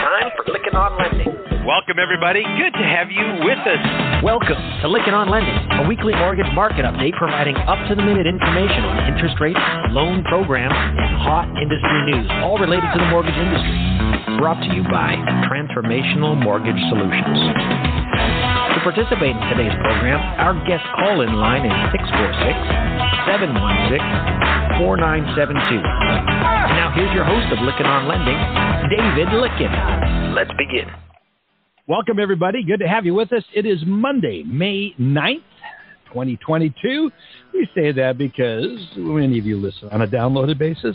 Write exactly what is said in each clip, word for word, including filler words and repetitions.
time for Lykken on Lending. Welcome, everybody. Good to have you with us. Welcome to Lykken on Lending, a weekly mortgage market update providing up-to-the-minute information on interest rates, loan programs, and hot industry news, all related to the mortgage industry. Brought to you by Transformational Mortgage Solutions. To participate in today's program, our guest call-in line is six four six, seven one six, four nine seven two. Now here's your host of Lykken on Lending, David Lykken. Let's begin. Welcome, everybody. Good to have you with us. It is Monday, May ninth, twenty twenty-two. We say that because many of you listen on a downloaded basis,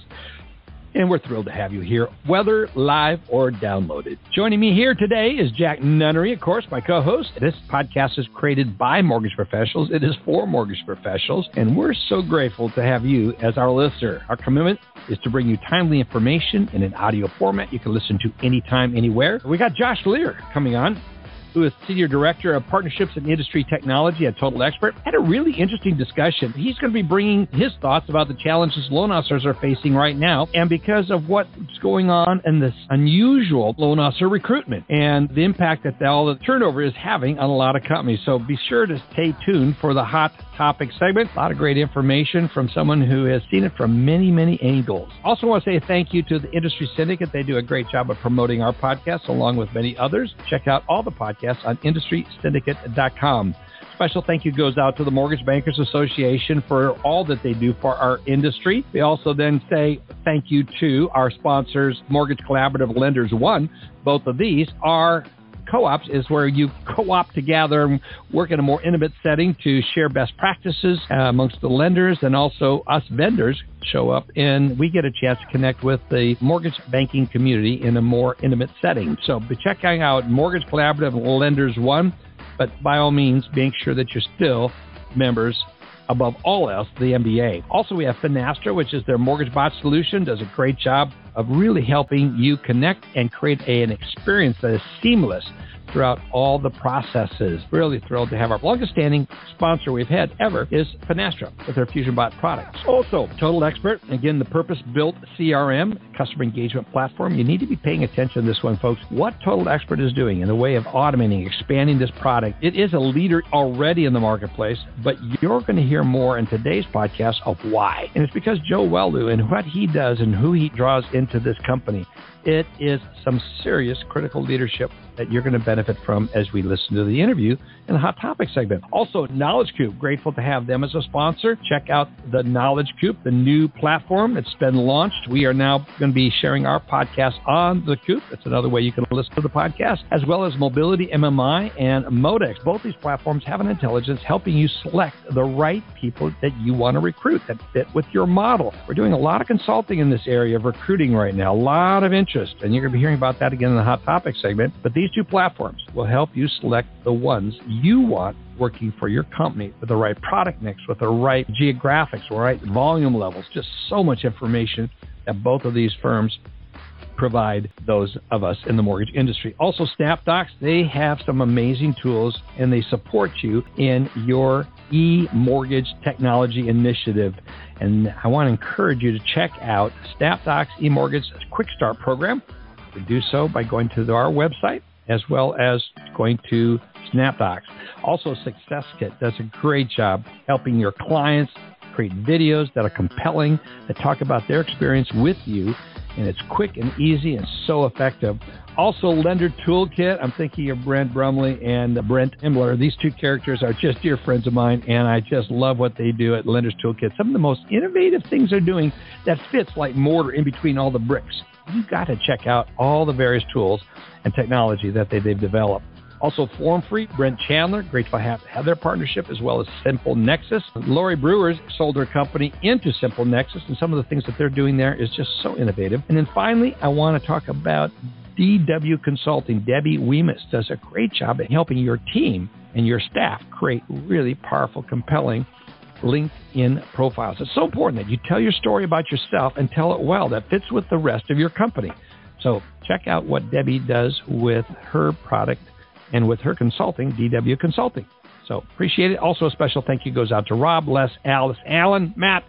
and we're thrilled to have you here, whether live or downloaded. Joining me here today is Jack Nunnery, of course, my co-host. This podcast is created by mortgage professionals. It is for mortgage professionals, and we're so grateful to have you as our listener. Our commitment is to bring you timely information in an audio format you can listen to anytime, anywhere. We got Josh Lear coming on, who is Senior Director of Partnerships and Industry Technology at Total Expert. Had a really interesting discussion. He's going to be bringing his thoughts about the challenges loan officers are facing right now, and because of what's going on in this unusual loan officer recruitment and the impact that all the turnover is having on a lot of companies. So be sure to stay tuned for the Hot Topic segment. A lot of great information from someone who has seen it from many, many angles. Also want to say thank you to the Industry Syndicate. They do a great job of promoting our podcast along with many others. Check out all the podcasts on industry syndicate dot com. Special thank you goes out to the Mortgage Bankers Association for all that they do for our industry. We also then say thank you to our sponsors, Mortgage Collaborative Lenders One. Both of these are co-ops, is where you co-op together and work in a more intimate setting to share best practices uh, amongst the lenders, and also us vendors show up and we get a chance to connect with the mortgage banking community in a more intimate setting. So be checking out Mortgage Collaborative Lenders One, but by all means, make sure that you're still members, above all else, the M B A. Also, we have Finastra, which is their mortgage bot solution, does a great job of really helping you connect and create a, an experience that is seamless throughout all the processes. Really thrilled to have our longest-standing sponsor we've had ever is Finastra with their FusionBot products. Also, Total Expert, again, the purpose-built C R M, customer engagement platform. You need to be paying attention to this one, folks. What Total Expert is doing in the way of automating, expanding this product, it is a leader already in the marketplace, but you're going to hear more in today's podcast of why. And it's because Joe Welu and what he does and who he draws into this company. It is some serious critical leadership that you're going to benefit from as we listen to the interview in the Hot Topic segment. Also, Knowledge Coop, grateful to have them as a sponsor. Check out the Knowledge Coop, the new platform. It's been launched. We are now going to be sharing our podcast on the Coop. It's another way you can listen to the podcast, as well as Mobility M M I and Modex. Both these platforms have an intelligence helping you select the right people that you want to recruit that fit with your model. We're doing a lot of consulting in this area of recruiting right now, a lot of interest, and you're going to be hearing about that again in the Hot Topic segment. But these two platforms will help you select the ones you want working for your company with the right product mix, with the right geographics, the right volume levels. Just so much information that both of these firms provide those of us in the mortgage industry. Also, SnapDocs, they have some amazing tools, and they support you in your e-mortgage technology initiative. And I want to encourage you to check out SnapDocs eMortgage Quick Start Program. You do so by going to our website, as well as going to SnapDocs. Also, SuccessKit does a great job helping your clients create videos that are compelling, that talk about their experience with you, and it's quick and easy and so effective. Also, Lender Toolkit. I'm thinking of Brent Brumley and Brent Imler. These two characters are just dear friends of mine, and I just love what they do at Lenders Toolkit. Some of the most innovative things they're doing that fits like mortar in between all the bricks. You've got to check out all the various tools and technology that they, they've developed. Also, FormFree, Brent Chandler, grateful to have, have their partnership, as well as Simple Nexus. Lori Brewers sold her company into Simple Nexus, and some of the things that they're doing there is just so innovative. And then finally, I want to talk about D W Consulting. Debbie Weemus does a great job at helping your team and your staff create really powerful, compelling LinkedIn profiles. It's so important that you tell your story about yourself and tell it well, that fits with the rest of your company. So check out what Debbie does with her product and with her consulting, D W Consulting. So appreciate it. Also, a special thank you goes out to Rob, Les, Alice, Alan, Matt,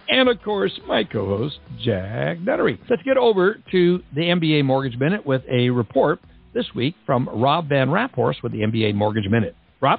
and, of course, my co-host, Jack Nunnery. Let's get over to the M B A Mortgage Minute with a report this week from Rob Van Raphorst with the M B A Mortgage Minute. Rob?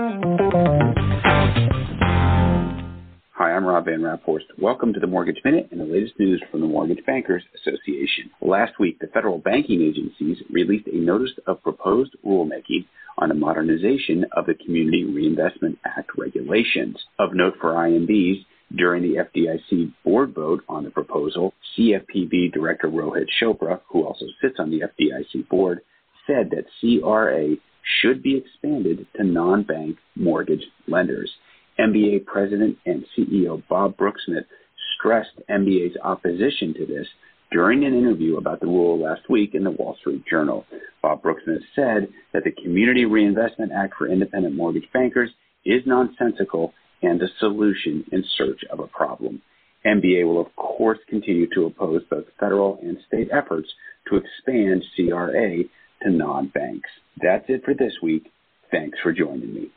Hi, I'm Rob Van Raphorst. Welcome to the Mortgage Minute and the latest news from the Mortgage Bankers Association. Last week, the federal banking agencies released a notice of proposed rulemaking on the modernization of the Community Reinvestment Act regulations. Of note for I M Bs, during the F D I C board vote on the proposal, C F P B Director Rohit Chopra, who also sits on the F D I C board, said that C R A should be expanded to non-bank mortgage lenders. M B A President and C E O Bob Brooksmith stressed M B A's opposition to this during an interview about the rule last week in the Wall Street Journal. Bob Brooksmith said that the Community Reinvestment Act for independent mortgage bankers is nonsensical and a solution in search of a problem. M B A will, of course, continue to oppose both federal and state efforts to expand C R A to non-banks. That's it for this week. Thanks for joining me.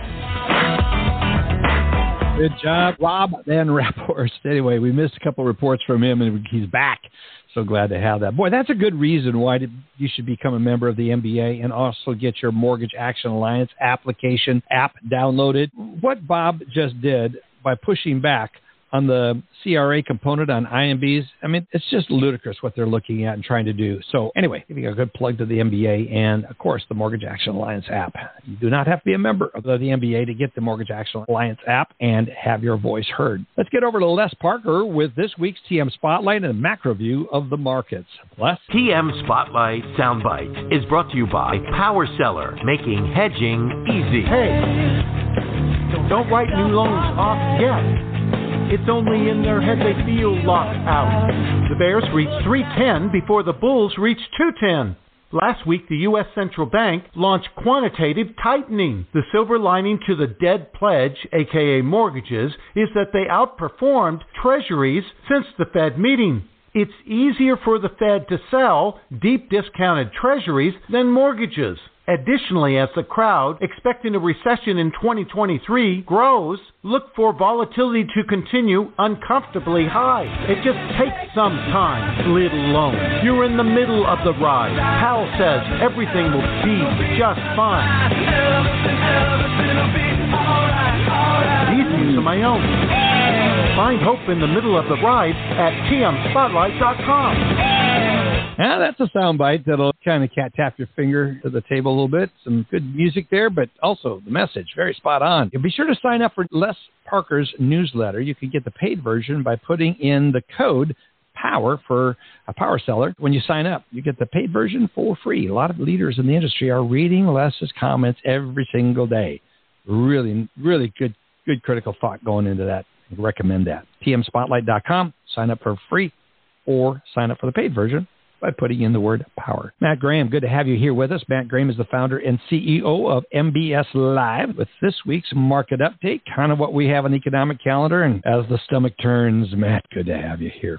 Good job, Rob Van Raphorst. Anyway, we missed a couple reports from him, and he's back. So glad to have that. Boy, that's a good reason why you should become a member of the M B A and also get your Mortgage Action Alliance application app downloaded. What Bob just did by pushing back on the C R A component on I M Bs, I mean, it's just ludicrous what they're looking at and trying to do. So anyway, giving a good plug to the M B A and, of course, the Mortgage Action Alliance app. You do not have to be a member of the M B A to get the Mortgage Action Alliance app and have your voice heard. Let's get over to Les Parker with this week's T M Spotlight and a macro view of the markets. Les? T M Spotlight Soundbite is brought to you by Power Seller, making hedging easy. Hey, don't write new loans off yet. It's only in their head they feel locked out. The Bears reached three ten before the Bulls reached two ten. Last week, the U S Central Bank launched quantitative tightening. The silver lining to the dead pledge, aka mortgages, is that they outperformed treasuries since the Fed meeting. It's easier for the Fed to sell deep discounted treasuries than mortgages. Additionally, as the crowd expecting a recession in twenty twenty-three grows, look for volatility to continue uncomfortably high. It just takes some time, little loan. You're in the middle of the ride. Powell says everything will be just fine. These views are my own. Find hope in the middle of the ride at T M spotlight dot com. Yeah, that's a soundbite that'll kind of cat tap your finger to the table a little bit. Some good music there, but also the message, very spot on. You'll be sure to sign up for Les Parker's newsletter. You can get the paid version by putting in the code POWER for a Power Seller. When you sign up, you get the paid version for free. A lot of leaders in the industry are reading Les's comments every single day. Really, really good, good critical thought going into that. I recommend that. T M spotlight dot com. Sign up for free or sign up for the paid version by putting in the word power. Matt Graham, good to have you here with us. Matt Graham is the founder and C E O of M B S Live with this week's market update, kind of what we have on the economic calendar. And as the stomach turns, Matt, good to have you here.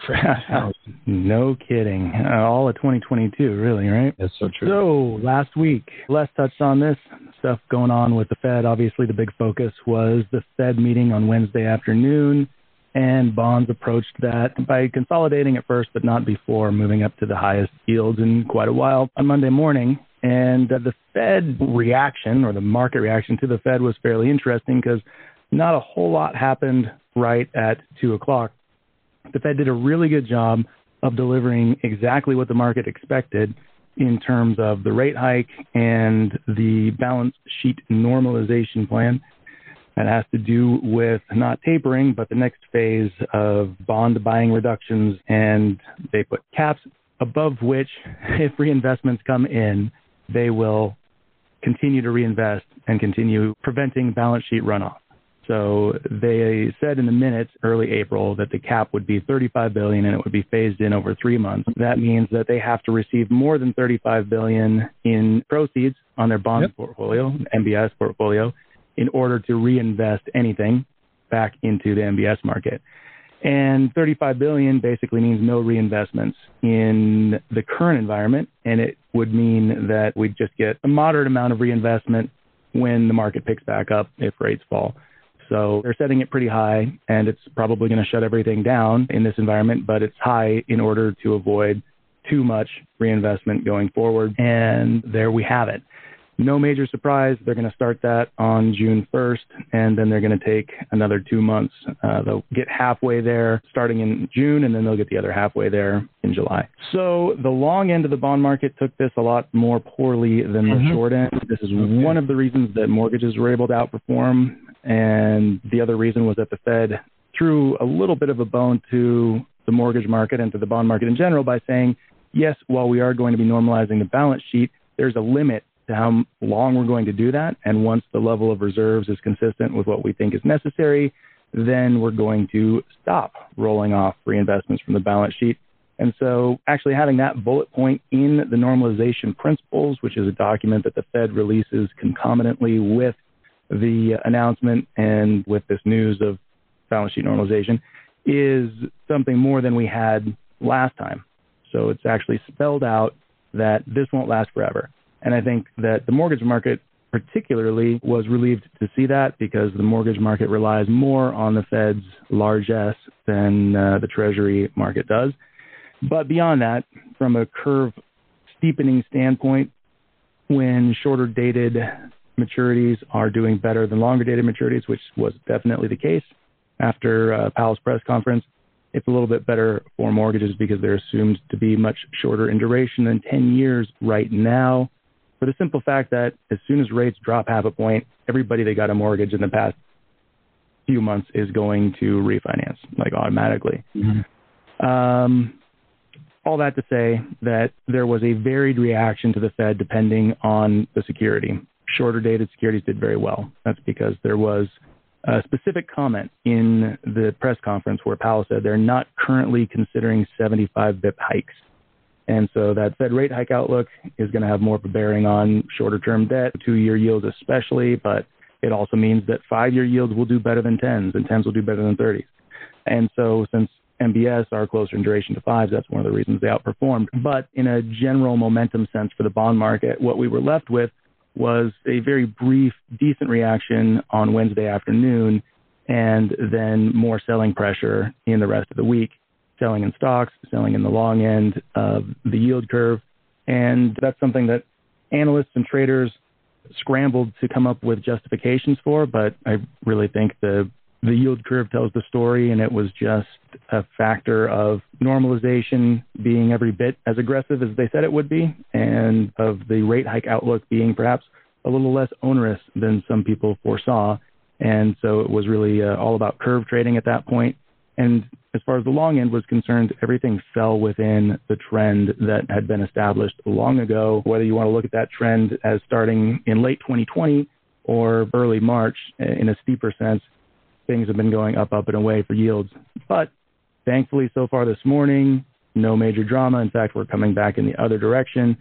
No kidding. Uh, all of twenty twenty-two, really, right? That's so true. So last week, Les touched on this stuff going on with the Fed. Obviously, the big focus was the Fed meeting on Wednesday afternoon. And bonds approached that by consolidating at first, but not before, moving up to the highest yields in quite a while on Monday morning. And uh, the Fed reaction, or the market reaction to the Fed, was fairly interesting because not a whole lot happened right at two o'clock. The Fed did a really good job of delivering exactly what the market expected in terms of the rate hike and the balance sheet normalization plan. That has to do with not tapering, but the next phase of bond buying reductions, and they put caps above which, if reinvestments come in, they will continue to reinvest and continue preventing balance sheet runoff. So they said in the minutes early April that the cap would be thirty-five billion dollars and it would be phased in over three months. That means that they have to receive more than thirty-five billion dollars in proceeds on their bond yep. portfolio, M B S portfolio, in order to reinvest anything back into the M B S market. And thirty-five billion dollars basically means no reinvestments in the current environment, and it would mean that we'd just get a moderate amount of reinvestment when the market picks back up if rates fall. So they're setting it pretty high, and it's probably going to shut everything down in this environment, but it's high in order to avoid too much reinvestment going forward. And there we have it. No major surprise. They're going to start that on June first, and then they're going to take another two months. Uh, they'll get halfway there starting in June, and then they'll get the other halfway there in July. So the long end of the bond market took this a lot more poorly than the mm-hmm. short end. This is okay. one of the reasons that mortgages were able to outperform, and the other reason was that the Fed threw a little bit of a bone to the mortgage market and to the bond market in general by saying, yes, while we are going to be normalizing the balance sheet, there's a limit to how long we're going to do that. And once the level of reserves is consistent with what we think is necessary, then we're going to stop rolling off reinvestments from the balance sheet. And so actually having that bullet point in the normalization principles, which is a document that the Fed releases concomitantly with the announcement and with this news of balance sheet normalization, is something more than we had last time. So it's actually spelled out that this won't last forever. And I think that the mortgage market particularly was relieved to see that, because the mortgage market relies more on the Fed's largesse than uh, the Treasury market does. But beyond that, from a curve steepening standpoint, when shorter dated maturities are doing better than longer dated maturities, which was definitely the case after uh, Powell's press conference, it's a little bit better for mortgages because they're assumed to be much shorter in duration than ten years right now, for the simple fact that as soon as rates drop half a point, everybody that got a mortgage in the past few months is going to refinance, like automatically. Mm-hmm. Um, all that to say that there was a varied reaction to the Fed depending on the security. Shorter dated securities did very well. That's because there was a specific comment in the press conference where Powell said they're not currently considering seventy-five bip hikes. And so that Fed rate hike outlook is going to have more of a bearing on shorter-term debt, two-year yields especially, but it also means that five-year yields will do better than tens, and tens will do better than thirties. And so since M B S are closer in duration to fives, that's one of the reasons they outperformed. But in a general momentum sense for the bond market, what we were left with was a very brief, decent reaction on Wednesday afternoon, and then more selling pressure in the rest of the week. Selling in stocks, selling in the long end of the yield curve. And that's something that analysts and traders scrambled to come up with justifications for, but I really think the the yield curve tells the story, and it was just a factor of normalization being every bit as aggressive as they said it would be, and of the rate hike outlook being perhaps a little less onerous than some people foresaw. And so it was really uh, all about curve trading at that point. And as far as the long end was concerned, everything fell within the trend that had been established long ago, whether you want to look at that trend as starting in late twenty twenty or early March. In a steeper sense, things have been going up, up, and away for yields. But thankfully, so far this morning, no major drama. In fact, we're coming back in the other direction.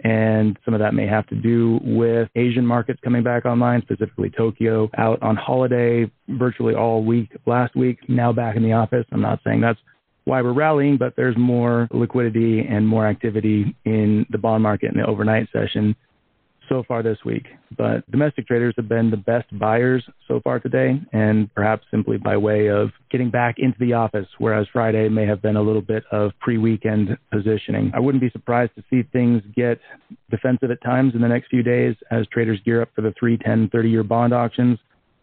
And some of that may have to do with Asian markets coming back online, specifically Tokyo, out on holiday virtually all week last week, now back in the office. I'm not saying that's why we're rallying, but there's more liquidity and more activity in the bond market in the overnight session so far this week. But domestic traders have been the best buyers so far today, and perhaps simply by way of getting back into the office, whereas Friday may have been a little bit of pre-weekend positioning. I wouldn't be surprised to see things get defensive at times in the next few days as traders gear up for the three, ten, thirty-year bond auctions.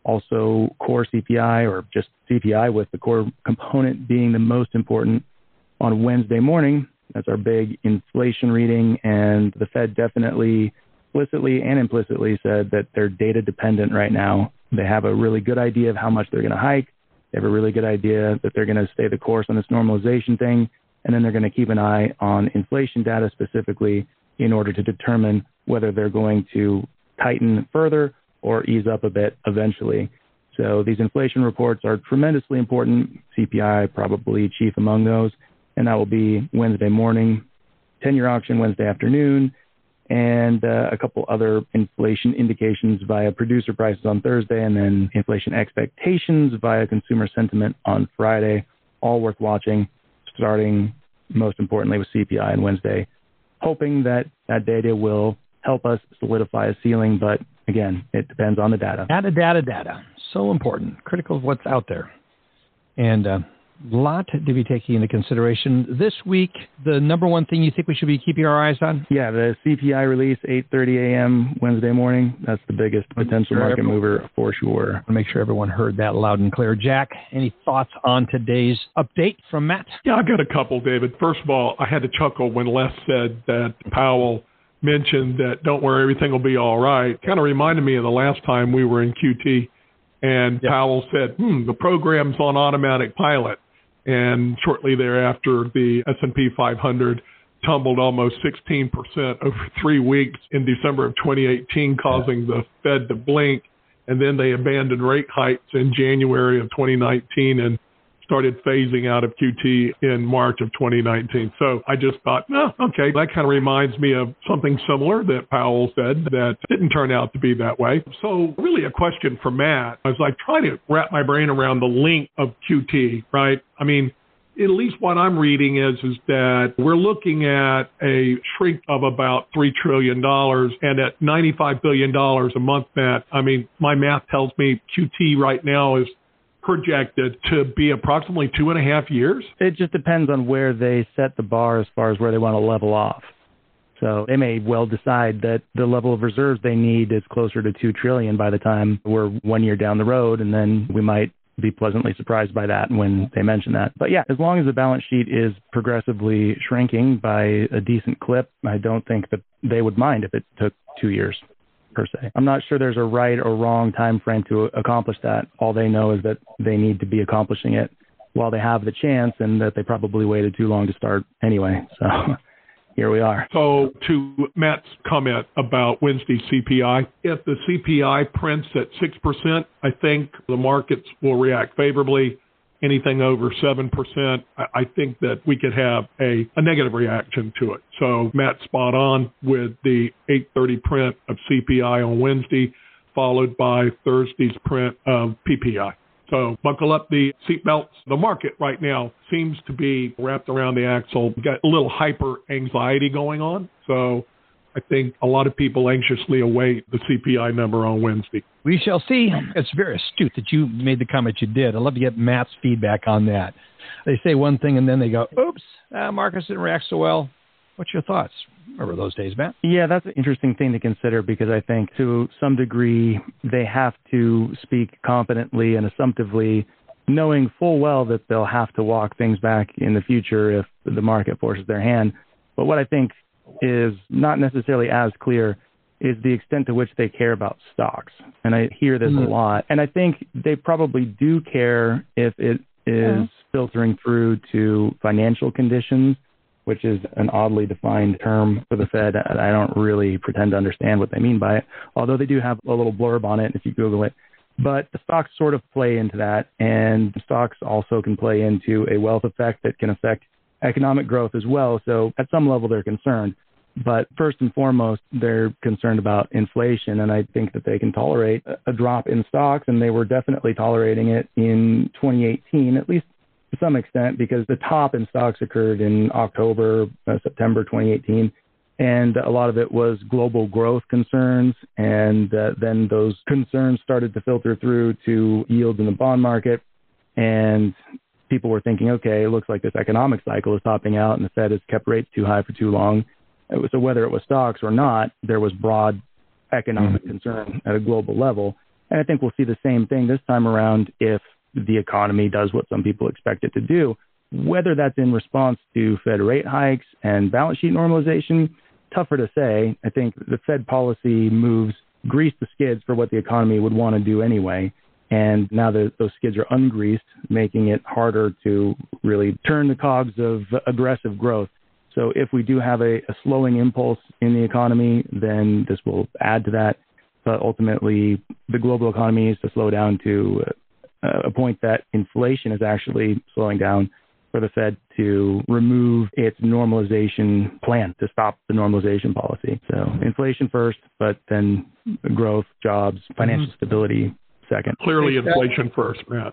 Also core C P I, or just C P I, with the core component being the most important on Wednesday morning. That's our big inflation reading, and the Fed definitely explicitly and implicitly said that they're data dependent right now. They have a really good idea of how much they're going to hike. They have a really good idea that they're going to stay the course on this normalization thing. And then they're going to keep an eye on inflation data specifically in order to determine whether they're going to tighten further or ease up a bit eventually. So these inflation reports are tremendously important. C P I probably chief among those. And that will be Wednesday morning, ten-year auction Wednesday afternoon, and uh, a couple other inflation indications via producer prices on Thursday, and then inflation expectations via consumer sentiment on Friday, all worth watching, starting most importantly with C P I on Wednesday, hoping that that data will help us solidify a ceiling, but again, it depends on the data. Data, data, data. So important, critical of what's out there. And a uh, lot to be taking into consideration. This week, the number one thing you think we should be keeping our eyes on? Yeah, the C P I release, eight thirty a.m. Wednesday morning. That's the biggest potential sure market everyone, mover for sure. I want to make sure everyone heard that loud and clear. Jack, any thoughts on today's update from Matt? Yeah, I got a couple, David. First of all, I had to chuckle when Les said that Powell mentioned that don't worry, everything will be all right. Kind of reminded me of the last time we were in Q T, and yep. Powell said, hmm, the program's on automatic pilot. And shortly thereafter, the S and P five hundred tumbled almost sixteen percent over three weeks in December of twenty eighteen, causing the Fed to blink. And then they abandoned rate hikes in January of twenty nineteen and started phasing out of Q T in March of twenty nineteen. So I just thought, no, okay, that kind of reminds me of something similar that Powell said that didn't turn out to be that way. So really a question for Matt, as I try to wrap my brain around the link of Q T, right? I mean, at least what I'm reading is, is that we're looking at a shrink of about three trillion dollars, and at ninety-five billion dollars a month, Matt, I mean, my math tells me Q T right now is projected to be approximately two and a half years? It just depends on where they set the bar as far as where they want to level off. So they may well decide that the level of reserves they need is closer to two trillion dollars by the time we're one year down the road, and then we might be pleasantly surprised by that when they mention that. But yeah, as long as the balance sheet is progressively shrinking by a decent clip, I don't think that they would mind if it took two years. Per se. I'm not sure there's a right or wrong time frame to accomplish that. All they know is that they need to be accomplishing it while they have the chance, and that they probably waited too long to start anyway. So here we are. So to Matt's comment about Wednesday C P I, if the C P I prints at six percent, I think the markets will react favorably. Anything over seven percent, I think that we could have a, a negative reaction to it. So Matt's spot on with the eight thirty print of C P I on Wednesday, followed by Thursday's print of P P I. So buckle up the seatbelts. The market right now seems to be wrapped around the axle. We've got a little hyper anxiety going on. So I think a lot of people anxiously await the C P I number on Wednesday. We shall see. It's very astute that you made the comment you did. I'd love to get Matt's feedback on that. They say one thing and then they go, oops, uh, Marcus didn't react so well. What's your thoughts? Remember those days, Matt? Yeah, that's an interesting thing to consider, because I think to some degree they have to speak confidently and assumptively, knowing full well that they'll have to walk things back in the future if the market forces their hand. But what I think is not necessarily as clear is the extent to which they care about stocks. And I hear this mm-hmm. a lot. And I think they probably do care if it is yeah. filtering through to financial conditions, which is an oddly defined term for the Fed. I don't really pretend to understand what they mean by it, although they do have a little blurb on it if you Google it. But the stocks sort of play into that, and stocks also can play into a wealth effect that can affect economic growth as well. So at some level, they're concerned. But first and foremost, they're concerned about inflation, and I think that they can tolerate a drop in stocks, and they were definitely tolerating it in twenty eighteen, at least to some extent, because the top in stocks occurred in October, uh, September twenty eighteen, and a lot of it was global growth concerns, and uh, then those concerns started to filter through to yields in the bond market, and people were thinking, okay, it looks like this economic cycle is topping out, and the Fed has kept rates too high for too long. So whether it was stocks or not, there was broad economic mm-hmm. concern at a global level. And I think we'll see the same thing this time around if the economy does what some people expect it to do. Whether that's in response to Fed rate hikes and balance sheet normalization, tougher to say. I think the Fed policy moves grease the skids for what the economy would want to do anyway. And now the, those skids are ungreased, making it harder to really turn the cogs of aggressive growth. So if we do have a, a slowing impulse in the economy, then this will add to that. But ultimately, the global economy needs to slow down to uh, a point that inflation is actually slowing down for the Fed to remove its normalization plan, to stop the normalization policy. So inflation first, but then growth, jobs, financial mm-hmm. stability second. Clearly inflation first, Matt.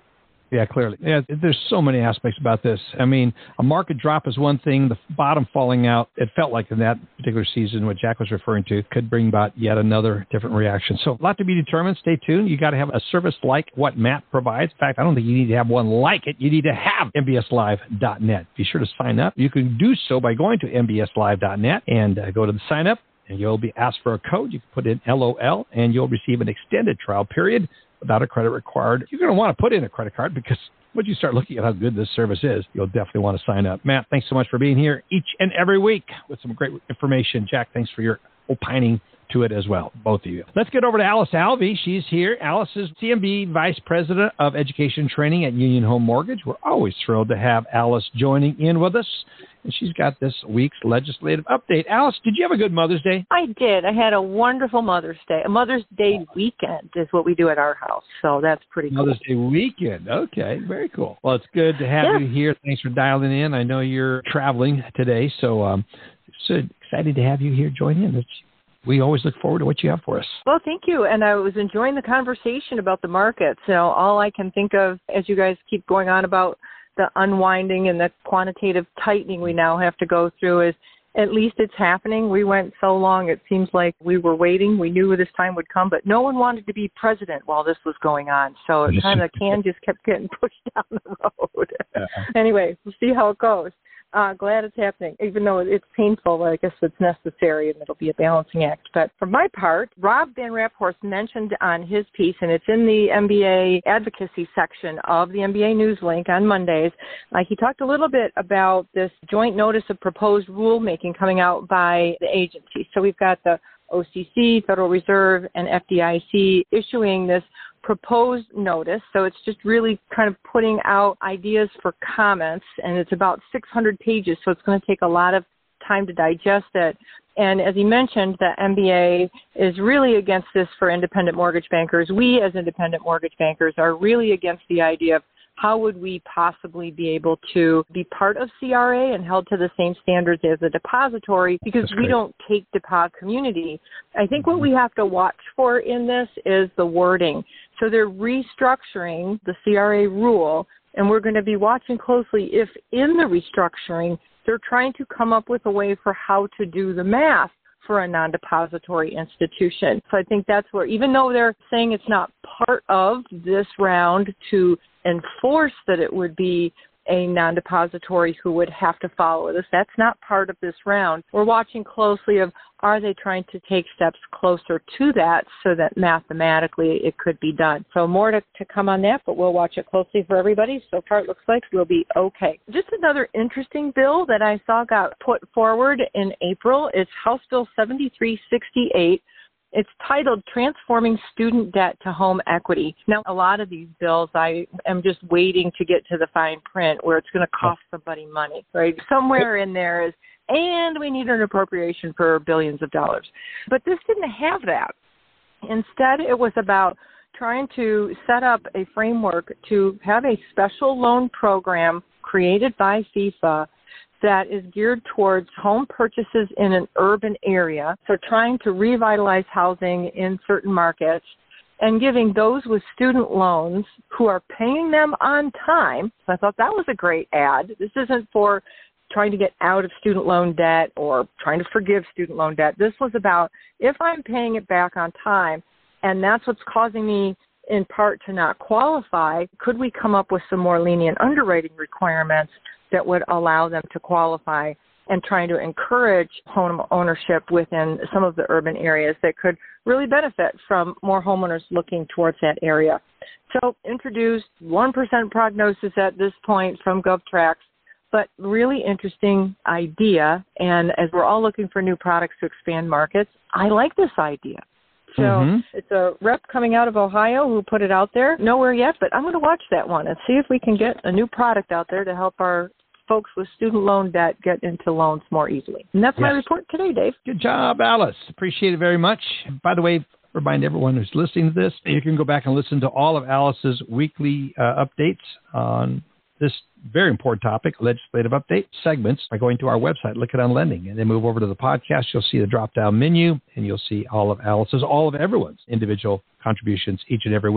Yeah, clearly. Yeah, there's so many aspects about this. I mean, a market drop is one thing. The bottom falling out, it felt like in that particular season, what Jack was referring to, could bring about yet another different reaction. So a lot to be determined. Stay tuned. You got to have a service like what Matt provides. In fact, I don't think you need to have one like it. You need to have M B S live dot net. Be sure to sign up. You can do so by going to M B S live dot net and uh, go to the sign up, and you'll be asked for a code. You can put in L O L, and you'll receive an extended trial period without a credit required. You're going to want to put in a credit card because once you start looking at how good this service is, you'll definitely want to sign up. Matt, thanks so much for being here each and every week with some great information. Jack, thanks for your opining to it as well, both of you. Let's get over to Alice Alvey. She's here. Alice is C M B Vice President of Education Training at Union Home Mortgage. We're always thrilled to have Alice joining in with us, and she's got this week's legislative update. Alice, did you have a good Mother's Day? I did. I had a wonderful Mother's Day. A Mother's Day weekend is what we do at our house, so that's pretty cool. Mother's Day weekend. Okay, very cool. Well, it's good to have yeah. you here. Thanks for dialing in. I know you're traveling today, so um, so excited to have you here join in. It's, we always look forward to what you have for us. Well, thank you. And I was enjoying the conversation about the markets. You know, all I can think of as you guys keep going on about the unwinding and the quantitative tightening we now have to go through is at least it's happening. We went so long, it seems like we were waiting. We knew this time would come, but no one wanted to be president while this was going on. So it kind of the can just kept getting pushed down the road. Uh-huh. Anyway, we'll see how it goes. Uh, glad it's happening, even though it's painful. I guess it's necessary, and it'll be a balancing act. But for my part, Rob Van Raphorst mentioned on his piece, and it's in the M B A advocacy section of the M B A News link on Mondays. Uh, he talked a little bit about this joint notice of proposed rulemaking coming out by the agency. So we've got the O C C, Federal Reserve, and F D I C issuing this proposed notice. So it's just really kind of putting out ideas for comments, and it's about six hundred pages, so it's going to take a lot of time to digest it. And as he mentioned, the M B A is really against this for independent mortgage bankers. We as independent mortgage bankers are really against the idea of how would we possibly be able to be part of C R A and held to the same standards as a depository because we don't take deposit community. I think what we have to watch for in this is the wording. So they're restructuring the C R A rule, and we're going to be watching closely if in the restructuring they're trying to come up with a way for how to do the math for a non-depository institution. So I think that's where, even though they're saying it's not part of this round to enforce that it would be a non-depository who would have to follow this, that's not part of this round. We're watching closely of, are they trying to take steps closer to that so that mathematically it could be done? So more to, to come on that, but we'll watch it closely for everybody. So far it looks like we'll be okay. Just another interesting bill that I saw got put forward in April is House Bill seventy-three sixty-eight. It's titled Transforming Student Debt to Home Equity. Now, a lot of these bills, I am just waiting to get to the fine print where it's going to cost somebody money, right? Somewhere in there is, and we need an appropriation for billions of dollars. But this didn't have that. Instead, it was about trying to set up a framework to have a special loan program created by FIFA that is geared towards home purchases in an urban area, so trying to revitalize housing in certain markets and giving those with student loans who are paying them on time. So I thought that was a great ad. This isn't for trying to get out of student loan debt or trying to forgive student loan debt. This was about if I'm paying it back on time and that's what's causing me in part to not qualify, could we come up with some more lenient underwriting requirements that would allow them to qualify, and trying to encourage home ownership within some of the urban areas that could really benefit from more homeowners looking towards that area. So introduced one percent prognosis at this point from GovTrax, but really interesting idea. And as we're all looking for new products to expand markets, I like this idea. So mm-hmm. It's a rep coming out of Ohio who put it out there. Nowhere yet, but I'm going to watch that one and see if we can get a new product out there to help our folks with student loan debt get into loans more easily. And that's yes. my report today, Dave. Good job, Alice. Appreciate it very much. By the way, remind everyone who's listening to this, you can go back and listen to all of Alice's weekly uh, updates on this very important topic, legislative update segments, by going to our website, Look It On Lending, and then move over to the podcast. You'll see the drop-down menu, and you'll see all of Alice's, all of everyone's individual contributions each and every week. It's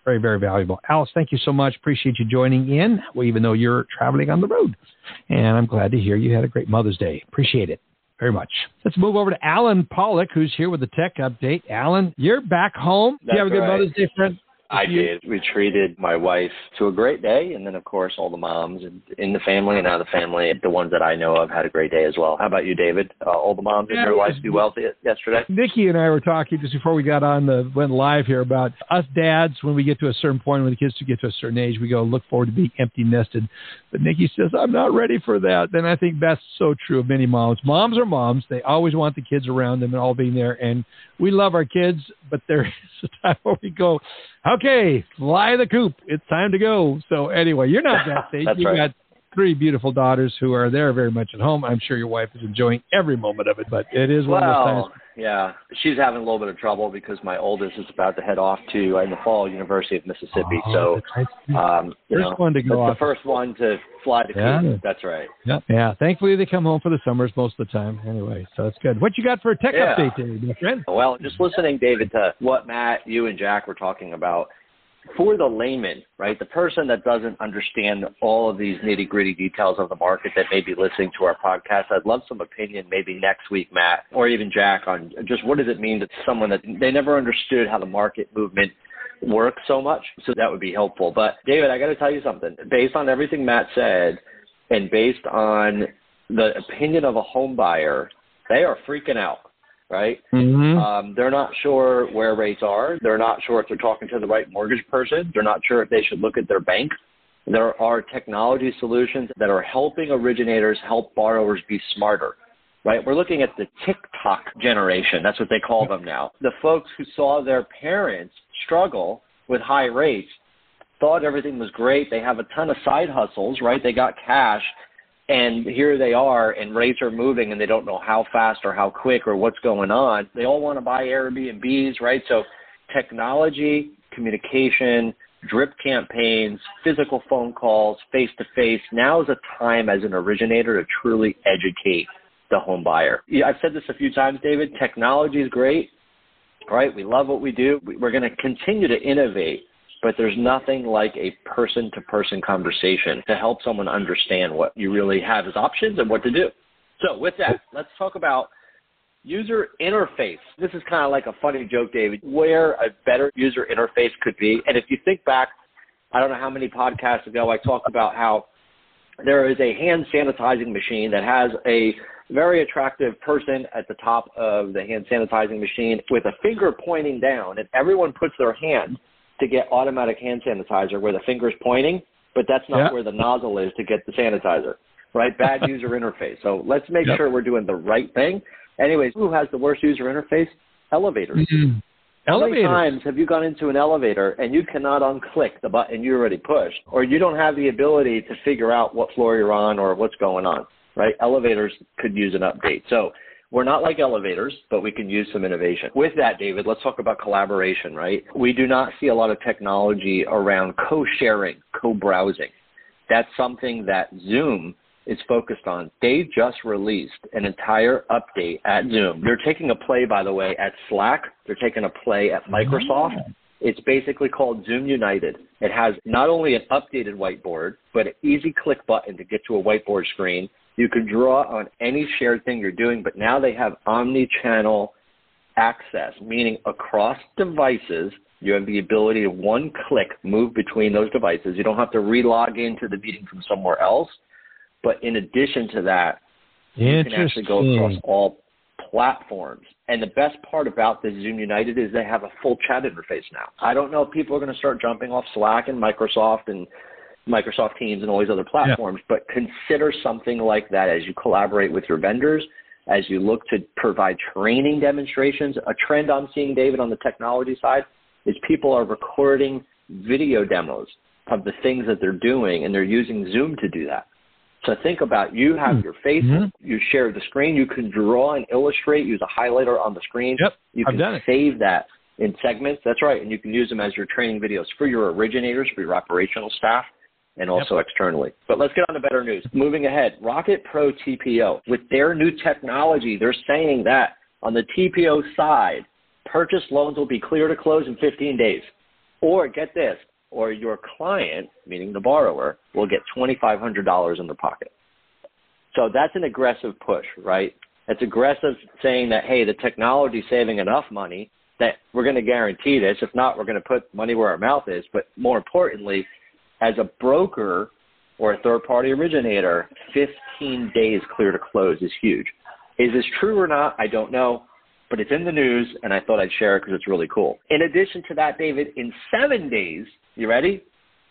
Very, very valuable. Alice, thank you so much. Appreciate you joining in, well, even though you're traveling on the road. And I'm glad to hear you had a great Mother's Day. Appreciate it very much. Let's move over to Alan Pollock, who's here with the tech update. Alan, you're back home. That's you have a good right. Mother's Day, friend? I did. We treated my wife to a great day, and then, of course, all the moms in the family and out of the family, the ones that I know of, had a great day as well. How about you, David? Uh, all the moms in your life do well yesterday? Nikki and I were talking just before we got on the went live here about us dads, when we get to a certain point, when the kids get to a certain age, we go, look forward to being empty nested. But Nikki says, I'm not ready for that. And I think that's so true of many moms. Moms are moms. They always want the kids around them and all being there. And we love our kids, but there is a time where we go, okay, fly the coop. It's time to go. So anyway, you're not that stage. You've right. got three beautiful daughters who are there very much at home. I'm sure your wife is enjoying every moment of it, but it is one well, of those times. Yeah, she's having a little bit of trouble because my oldest is about to head off to, in the fall, University of Mississippi. Oh, so, um, you first know, one to go that's off. the first one to fly the Yeah. coop. That's right. Yeah, yeah. Thankfully, they come home for the summers most of the time. Anyway, so that's good. What you got for a tech Yeah. update today, my friend? Well, just listening, David, to what Matt, you, and Jack were talking about, for the layman, right, the person that doesn't understand all of these nitty-gritty details of the market that may be listening to our podcast, I'd love some opinion maybe next week, Matt, or even Jack, on just what does it mean to someone that they never understood how the market movement works so much. So that would be helpful. But, David, I got to tell you something. Based on everything Matt said and based on the opinion of a home buyer, they are freaking out. Right? Mm-hmm. Um, they're not sure where rates are. They're not sure if they're talking to the right mortgage person. They're not sure if they should look at their bank. There are technology solutions that are helping originators help borrowers be smarter. Right? We're looking at the TikTok generation. That's what they call them now. The folks who saw their parents struggle with high rates thought everything was great. They have a ton of side hustles, right? They got cash. And here they are, and rates are moving, and they don't know how fast or how quick or what's going on. They all want to buy Airbnbs, right? So technology, communication, drip campaigns, physical phone calls, face-to-face. Now is a time as an originator to truly educate the home buyer. Yeah, I've said this a few times, David. Technology is great, right? We love what we do. We're going to continue to innovate. But there's nothing like a person-to-person conversation to help someone understand what you really have as options and what to do. So with that, let's talk about user interface. This is kind of like a funny joke, David, where a better user interface could be. And if you think back, I don't know how many podcasts ago I talked about how there is a hand sanitizing machine that has a very attractive person at the top of the hand sanitizing machine with a finger pointing down, and everyone puts their hand to get automatic hand sanitizer where the finger's pointing, but that's not yeah. where the nozzle is to get the sanitizer, right? Bad user interface. So let's make yep. sure we're doing the right thing. Anyways, who has the worst user interface? Elevators. Mm-hmm. How Elevators. many times have you gone into an elevator and you cannot unclick the button you already pushed, or you don't have the ability to figure out what floor you're on or what's going on, right? Elevators could use an update. So we're not like elevators, but we can use some innovation. With that, David, let's talk about collaboration, right? We do not see a lot of technology around co-sharing, co-browsing. That's something that Zoom is focused on. They just released an entire update at Zoom. They're taking a play, by the way, at Slack. They're taking a play at Microsoft. It's basically called Zoom United. It has not only an updated whiteboard, but an easy click button to get to a whiteboard screen. You can draw on any shared thing you're doing, but now they have omni-channel access, meaning across devices, you have the ability to one click move between those devices. You don't have to re-log into the meeting from somewhere else. But in addition to that, you can actually go across all platforms. And the best part about this Zoom United is they have a full chat interface now. I don't know if people are going to start jumping off Slack and Microsoft and Microsoft Teams and all these other platforms, yeah. but consider something like that as you collaborate with your vendors, as you look to provide training demonstrations. A trend I'm seeing, David, on the technology side is people are recording video demos of the things that they're doing, and they're using Zoom to do that. So think about, you have mm-hmm. your face, mm-hmm. you share the screen, you can draw and illustrate, use a highlighter on the screen. Yep, you I've can done it. Save that in segments. That's right, and you can use them as your training videos for your originators, for your operational staff, and also yep. externally. But let's get on to better news. Moving ahead, Rocket Pro T P O. With their new technology, they're saying that on the T P O side, purchase loans will be clear to close in fifteen days. Or get this, or your client, meaning the borrower, will get twenty-five hundred dollars in their pocket. So that's an aggressive push, right? It's aggressive saying that, hey, the technology is saving enough money that we're going to guarantee this. If not, we're going to put money where our mouth is. But more importantly, as a broker or a third-party originator, fifteen days clear to close is huge. Is this true or not? I don't know, but it's in the news, and I thought I'd share it because it's really cool. In addition to that, David, in seven days, you ready?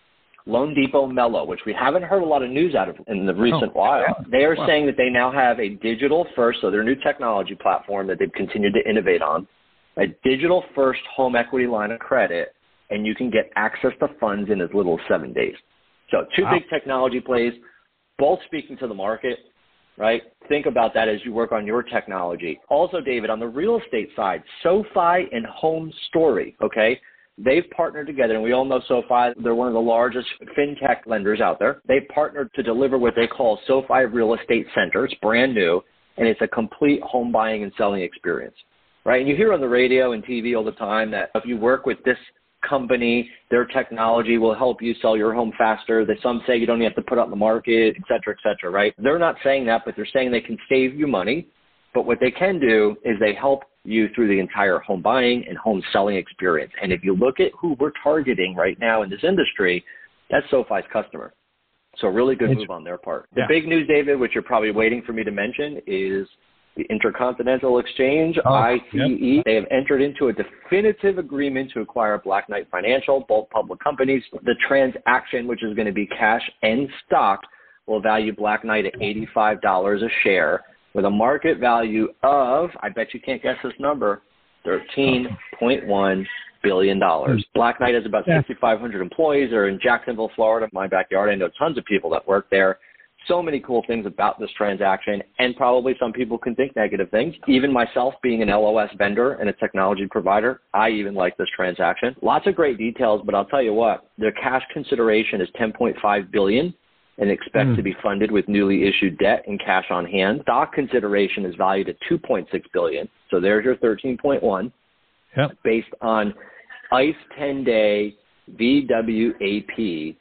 loanDepot Mello, which we haven't heard a lot of news out of in the recent oh, while. Yeah. They are wow. saying that they now have a digital-first, so their new technology platform that they've continued to innovate on, a digital-first home equity line of credit, and you can get access to funds in as little as seven days. So two wow. big technology plays, both speaking to the market, right? Think about that as you work on your technology. Also, David, on the real estate side, SoFi and Home Story, okay? They've partnered together, and we all know SoFi. They're one of the largest fintech lenders out there. They've partnered to deliver what they call SoFi Real Estate Center. It's brand new, and it's a complete home buying and selling experience, right? And you hear on the radio and T V all the time that if you work with this company, their technology will help you sell your home faster. That some say you don't even have to put it on the market, et cetera, et cetera, right? They're not saying that, but they're saying they can save you money. But what they can do is they help you through the entire home buying and home selling experience. And if you look at who we're targeting right now in this industry, that's SoFi's customer. So a really good it's, move on their part. The yeah. big news, David, which you're probably waiting for me to mention, is the Intercontinental Exchange, oh, I T E. Yep. They have entered into a definitive agreement to acquire Black Knight Financial, both public companies. The transaction, which is going to be cash and stock, will value Black Knight at eighty-five dollars a share, with a market value of, I bet you can't guess this number, thirteen point one billion dollars. Black Knight has about sixty-five hundred employees. They're in Jacksonville, Florida, my backyard. I know tons of people that work there. So many cool things about this transaction, and probably some people can think negative things. Even myself, being an L O S vendor and a technology provider, I even like this transaction. Lots of great details, but I'll tell you what, their cash consideration is ten point five billion dollars and expect mm. to be funded with newly issued debt and cash on hand. Stock consideration is valued at two point six billion dollars. So there's your thirteen point one yep. based on ICE ten-day V W A P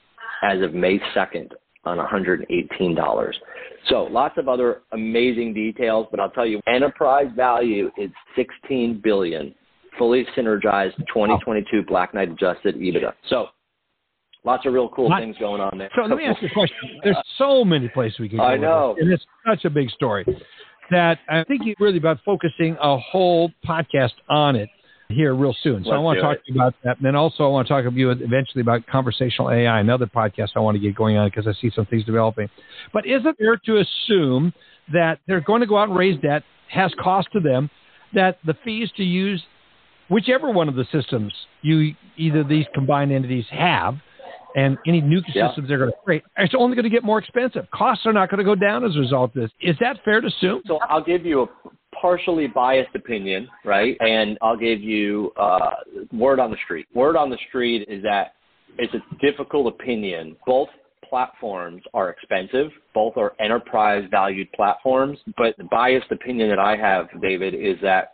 as of May second. On one hundred eighteen dollars. So lots of other amazing details, but I'll tell you, enterprise value is sixteen billion dollars, fully synergized twenty twenty-two Black Knight adjusted EBITDA. So lots of real cool Not, things going on there. So let me ask you a question. There's so many places we can go. I know. With this, and it's such a big story that I think you're really about focusing a whole podcast on it here real soon. So Let's I want to talk it. to you about that. And then also I want to talk to you eventually about conversational A I, another podcast I want to get going on because I see some things developing. But is it fair to assume that they're going to go out and raise debt, has cost to them, that the fees to use whichever one of the systems you either these combined entities have, and any new yeah. systems they're going to create, it's only going to get more expensive. Costs are not going to go down as a result of this. Is that fair to assume? So I'll give you a partially biased opinion, right? And I'll give you uh, word on the street. Word on the street is that it's a difficult opinion. Both platforms are expensive. Both are enterprise valued platforms. But the biased opinion that I have, David, is that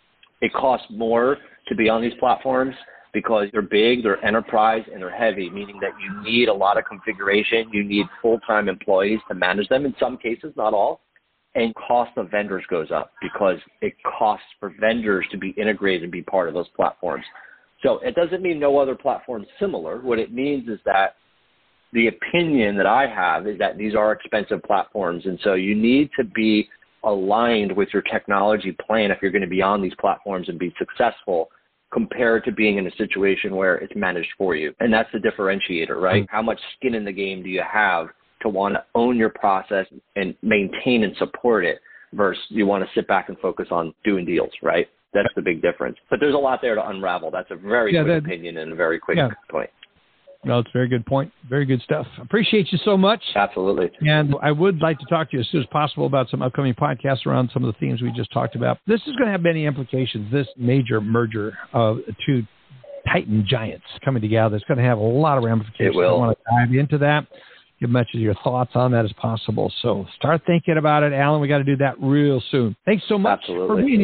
it costs more to be on these platforms because they're big, they're enterprise, and they're heavy, meaning that you need a lot of configuration. You need full-time employees to manage them in some cases, not all. And cost of vendors goes up because it costs for vendors to be integrated and be part of those platforms. So it doesn't mean no other platform similar. What it means is that the opinion that I have is that these are expensive platforms. And so you need to be aligned with your technology plan if you're going to be on these platforms and be successful compared to being in a situation where it's managed for you. And that's the differentiator, right? Mm-hmm. How much skin in the game do you have to want to own your process and maintain and support it versus you want to sit back and focus on doing deals, right? That's the big difference. But there's a lot there to unravel. That's a very yeah, quick that, opinion and a very quick yeah. point. No, it's a very good point. Very good stuff. Appreciate you so much. Absolutely. And I would like to talk to you as soon as possible about some upcoming podcasts around some of the themes we just talked about. This is going to have many implications, this major merger of two Titan giants coming together. It's going to have a lot of ramifications. It will. I want to dive into that. Give much of your thoughts on that as possible. So start thinking about it, Alan. We got to do that real soon. Thanks so much Absolutely. for being here.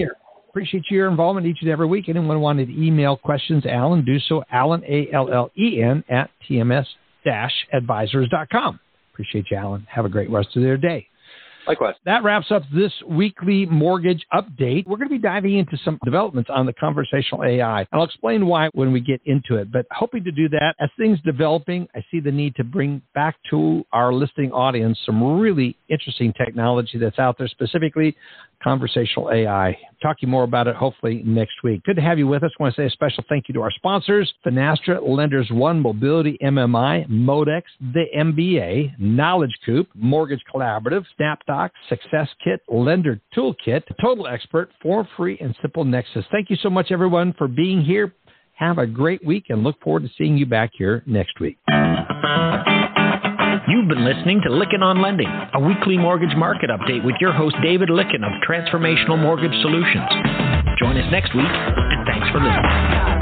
Appreciate your involvement each and every week. Anyone wanted to email questions, Alan, do so. Alan, A L L E N, at T M S advisors dot com. Appreciate you, Alan. Have a great rest of your day. Likewise. That wraps up this weekly mortgage update. We're going to be diving into some developments on the conversational A I. I'll explain why when we get into it, but hoping to do that. As things developing, I see the need to bring back to our listening audience some really interesting technology that's out there, specifically conversational A I. Talking more about it hopefully next week. Good to have you with us. I want to say a special thank you to our sponsors, Finastra, Lenders One, Mobility M M I, Modex, the M B A, Knowledge Coop, Mortgage Collaborative, SnapDoc, Success Kit, Lender Toolkit, Total Expert, For Free, and Simple Nexus. Thank you so much, everyone, for being here. Have a great week and look forward to seeing you back here next week. You've been listening to Lykken on Lending, a weekly mortgage market update with your host, David Lykken of Transformational Mortgage Solutions. Join us next week, and thanks for listening.